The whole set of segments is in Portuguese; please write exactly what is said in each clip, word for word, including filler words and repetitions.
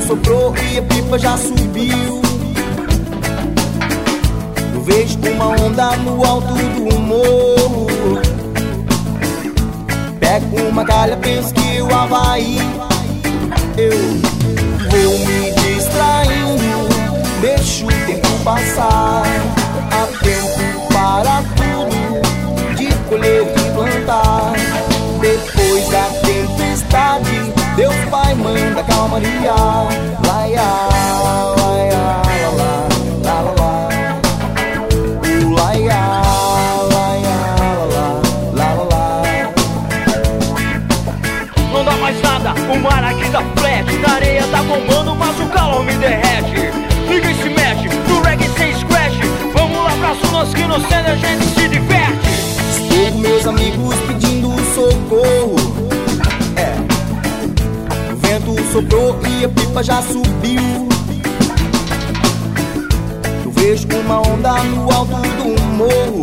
soprou e a pipa já subiu. Eu vejo uma onda no alto do morro. Pego uma galha, penso que o Havaí. Eu vou me distraindo, deixo o tempo passar. Há tempo para tudo, de colher e plantar. Depois da tempestade, Deus Pai manda calmaria. Laia, laia, la la, la la la. Uh, laia, laia, la la, la la. Não dá mais nada, o mar aqui tá flat. Na areia tá bombando, mas o calor me derrete. Ninguém se mexe, no reggae sem scratch. Vamos lá pra Sunas que no céu a gente se diverte. Estou com meus amigos pedindo socorro. É, o vento soprou e a pipa já subiu. Eu vejo uma onda no alto do morro.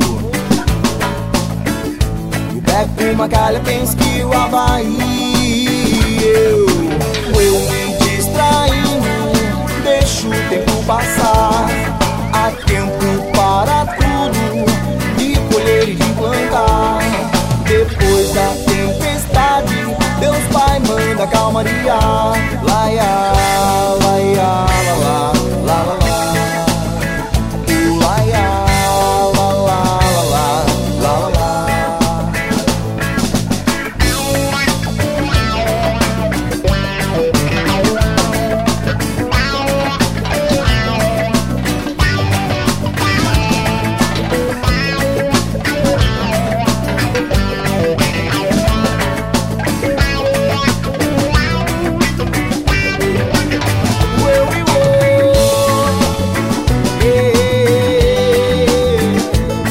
Eu pego uma galha, penso que o Havaí. Eu, eu me distraindo, deixo o tempo passar. Há tempo para tudo, de colher e de plantar. Depois da tempestade, Deus Pai manda calmaria. Laia, laia, la la, la la la. Uh, laia, la la, la la, la la la.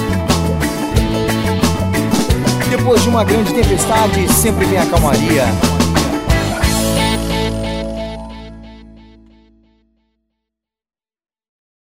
Depois de uma grande tempestade, sempre vem a calmaria.